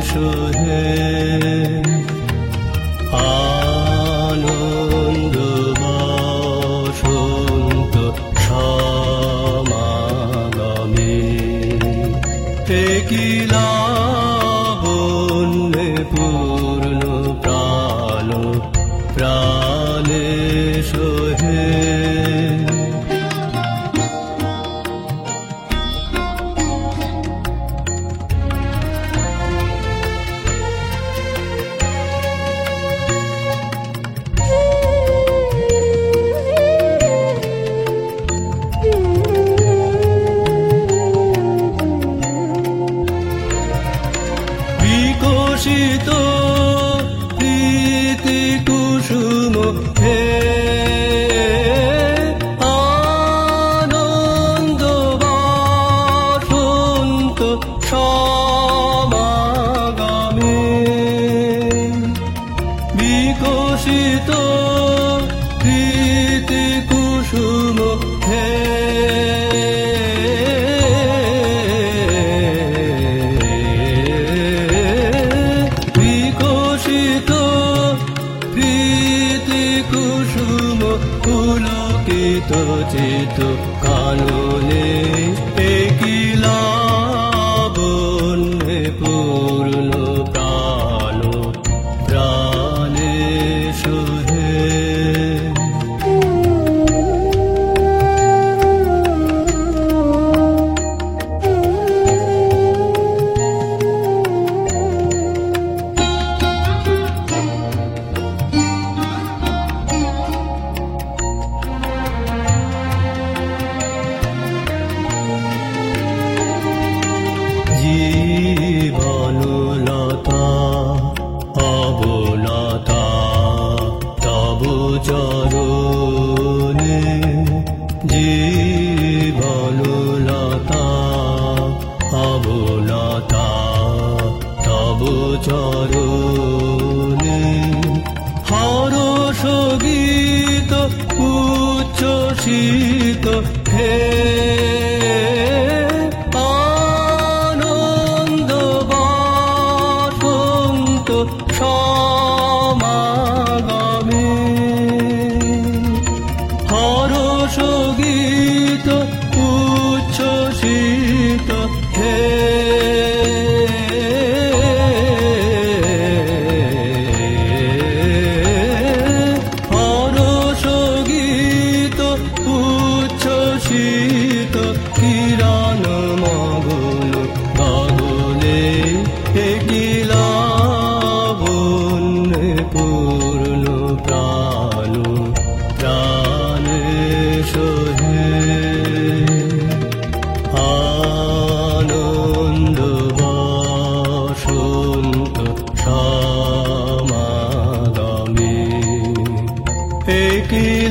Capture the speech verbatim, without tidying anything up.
সোহে আনন্দ বসন্ত সমাগমে কি লাবণ্যে পূর্ণ প্রাণ প্রাণে সোহে বিকশিত প্রীতি কুসুম হে আনন্দ বসন্ত সমাগমে বিকশিত প্রীতি কুসুম হে পুলকিত চিত কাননে কি লাবণ্যে পূর্ণ প্রাণ প্রাণে সোহে জীবনলতা অবলতা তব চরণে জীবনলতা অবলতা তব চরণে হরষ গীত উচ্ছ্বসিত হে সমাগমে হরষ গীত উচ্ছ্বসিত হে হরষ গীত উচ্ছ্বসিত কিরণ মগন গগনে কি লাবণ্যে পূর্ণ প্রাণ প্রাণে সোহে আনন্দ বসন্ত সমাগমে কি